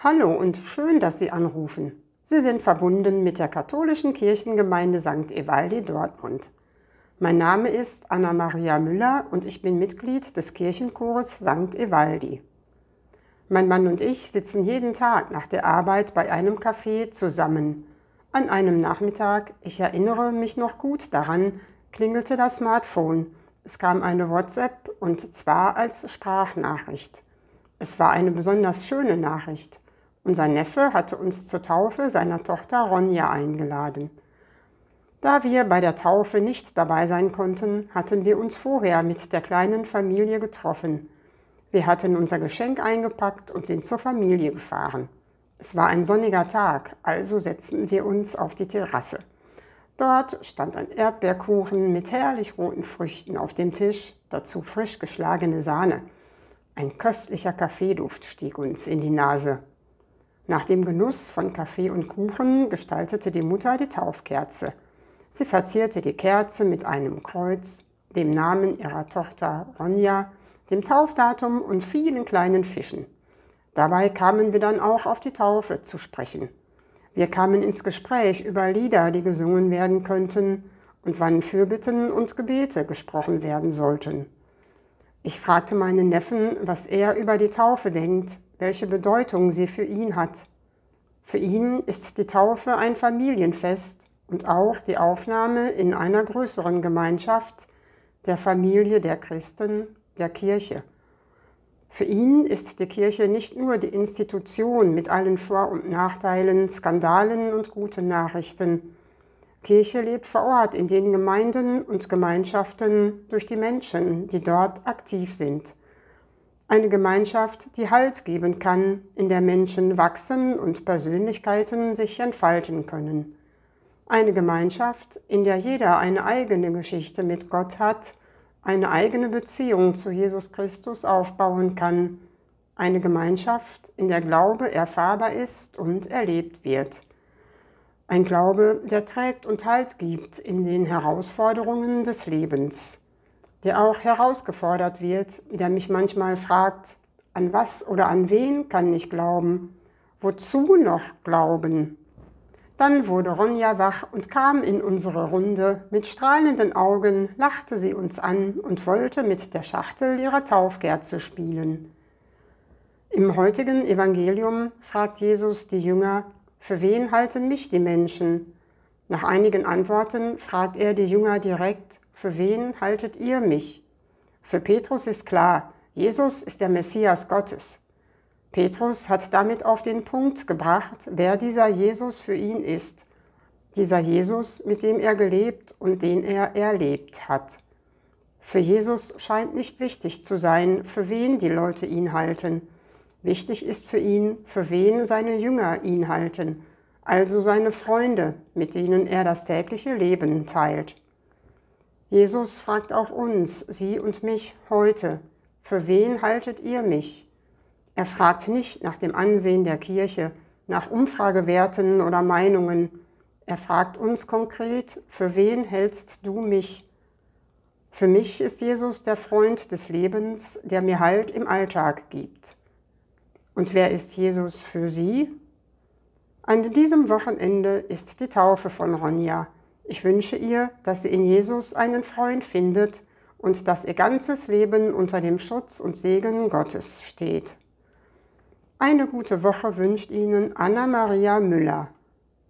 Hallo und schön, dass Sie anrufen. Sie sind verbunden mit der katholischen Kirchengemeinde St. Evaldi Dortmund. Mein Name ist Anna-Maria Müller und ich bin Mitglied des Kirchenchores St. Evaldi. Mein Mann und ich sitzen jeden Tag nach der Arbeit bei einem Café zusammen. An einem Nachmittag, ich erinnere mich noch gut daran, klingelte das Smartphone. Es kam eine WhatsApp und zwar als Sprachnachricht. Es war eine besonders schöne Nachricht. Unser Neffe hatte uns zur Taufe seiner Tochter Ronja eingeladen. Da wir bei der Taufe nicht dabei sein konnten, hatten wir uns vorher mit der kleinen Familie getroffen. Wir hatten unser Geschenk eingepackt und sind zur Familie gefahren. Es war ein sonniger Tag, also setzten wir uns auf die Terrasse. Dort stand ein Erdbeerkuchen mit herrlich roten Früchten auf dem Tisch, dazu frisch geschlagene Sahne. Ein köstlicher Kaffeeduft stieg uns in die Nase. Nach dem Genuss von Kaffee und Kuchen gestaltete die Mutter die Taufkerze. Sie verzierte die Kerze mit einem Kreuz, dem Namen ihrer Tochter Ronja, dem Taufdatum und vielen kleinen Fischen. Dabei kamen wir dann auch auf die Taufe zu sprechen. Wir kamen ins Gespräch über Lieder, die gesungen werden könnten und wann Fürbitten und Gebete gesprochen werden sollten. Ich fragte meinen Neffen, was er über die Taufe denkt, welche Bedeutung sie für ihn hat. Für ihn ist die Taufe ein Familienfest und auch die Aufnahme in einer größeren Gemeinschaft, der Familie der Christen, der Kirche. Für ihn ist die Kirche nicht nur die Institution mit allen Vor- und Nachteilen, Skandalen und guten Nachrichten. Kirche lebt vor Ort in den Gemeinden und Gemeinschaften durch die Menschen, die dort aktiv sind. Eine Gemeinschaft, die Halt geben kann, in der Menschen wachsen und Persönlichkeiten sich entfalten können. Eine Gemeinschaft, in der jeder eine eigene Geschichte mit Gott hat, eine eigene Beziehung zu Jesus Christus aufbauen kann. Eine Gemeinschaft, in der Glaube erfahrbar ist und erlebt wird. Ein Glaube, der trägt und Halt gibt in den Herausforderungen des Lebens, der auch herausgefordert wird, der mich manchmal fragt, an was oder an wen kann ich glauben? Wozu noch glauben? Dann wurde Ronja wach und kam in unsere Runde. Mit strahlenden Augen lachte sie uns an und wollte mit der Schachtel ihrer Taufkerze spielen. Im heutigen Evangelium fragt Jesus die Jünger, für wen halten mich die Menschen? Nach einigen Antworten fragt er die Jünger direkt, für wen haltet ihr mich? Für Petrus ist klar, Jesus ist der Messias Gottes. Petrus hat damit auf den Punkt gebracht, wer dieser Jesus für ihn ist. Dieser Jesus, mit dem er gelebt und den er erlebt hat. Für Jesus scheint nicht wichtig zu sein, für wen die Leute ihn halten. Wichtig ist für ihn, für wen seine Jünger ihn halten, also seine Freunde, mit denen er das tägliche Leben teilt. Jesus fragt auch uns, Sie und mich heute, für wen haltet ihr mich? Er fragt nicht nach dem Ansehen der Kirche, nach Umfragewerten oder Meinungen. Er fragt uns konkret, für wen hältst du mich? Für mich ist Jesus der Freund des Lebens, der mir Halt im Alltag gibt. Und wer ist Jesus für Sie? An diesem Wochenende ist die Taufe von Ronja. Ich wünsche ihr, dass sie in Jesus einen Freund findet und dass ihr ganzes Leben unter dem Schutz und Segen Gottes steht. Eine gute Woche wünscht Ihnen Anna-Maria Müller.